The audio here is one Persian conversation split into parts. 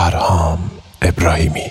فرهام ابراهیمی.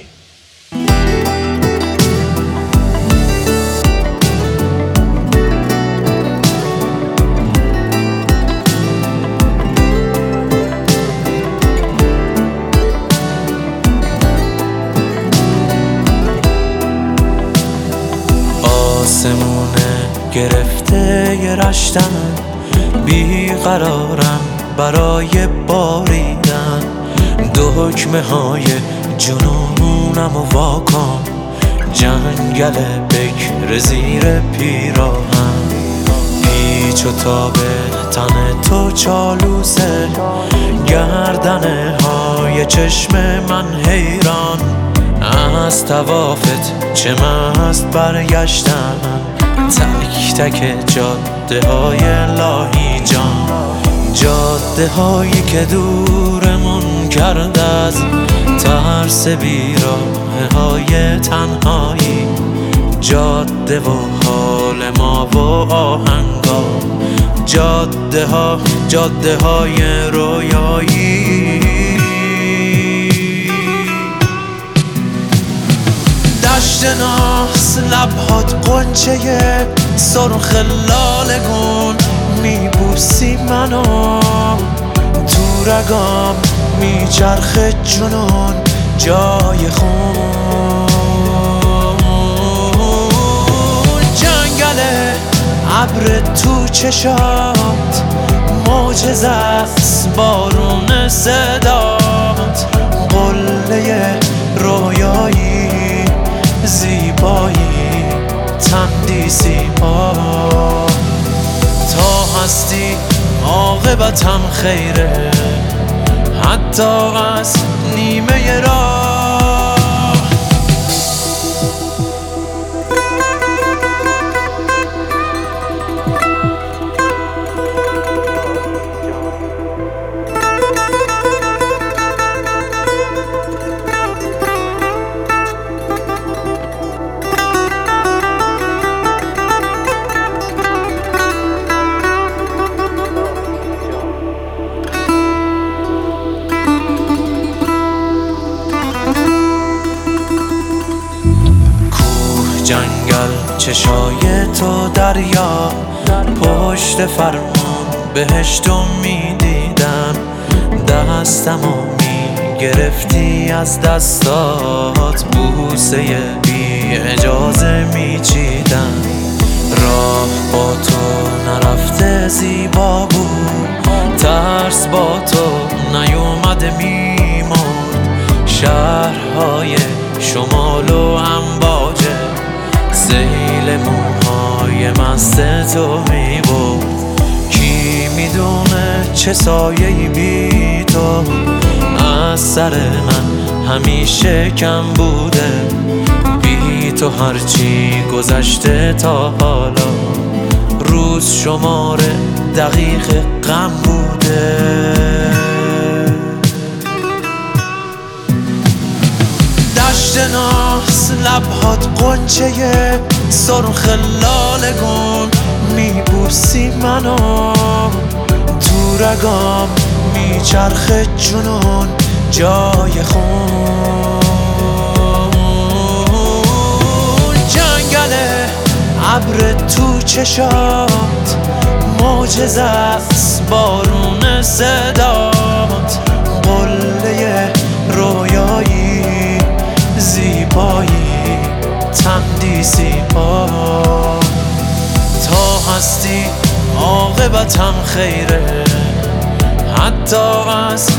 آسمونه گرفته یه رشتم، بیقرارم برای باریدن. دکمه های جنونم و واکن، جنگل بکر زیر پیراهن. پیچ و تاب تن تو چالوسه، گردنه های چشم من حیران. از طوافت چه مست برگشتم، تک تک جاده های لاهیجان. جاده هایی که دورمون کرد از ترس بیراه های تنهایی. جاده و حال ما و آهنگا، جاده های رویایی. دشت ناس لبهات قنچه سرخ لالگون، میبوسی منو تو رگام، میچرخه جنون جای خون. جنگل ابر تو چشات، معجزه است بارون صدات. قله رویایی، زیبایی، تندیسی ها. تا هستی عاقبتم خیره، حتی از نیمه راه. جنگل چشای تو دریا، پشت فرمون بهشتو میدیدم. دستمو میگرفتی از دستات، بوسه بی اجازه میچیدم. راه با تو نرفته زیبا بود، ترس با تو نیومده میمرد. شهرهای شمال و امواجه، سیل موهای مست تو میبرد. کی میدونه چه سایه‌ای بی تو از سر من همیشه کم بوده. بی تو هرچی گذشته تا حالا، روز شمار دقیق غم بوده. دشت ناس لبهات قنچه سرخ لالگون، میبوسی منو تو رگام، میچرخه جنون جای خون. جنگل ابر تو چشات، معجزه است بارون صدات. قله رویایی، زیبایی، تندیسی ها. تا هستی عاقبتم خیره، حتی از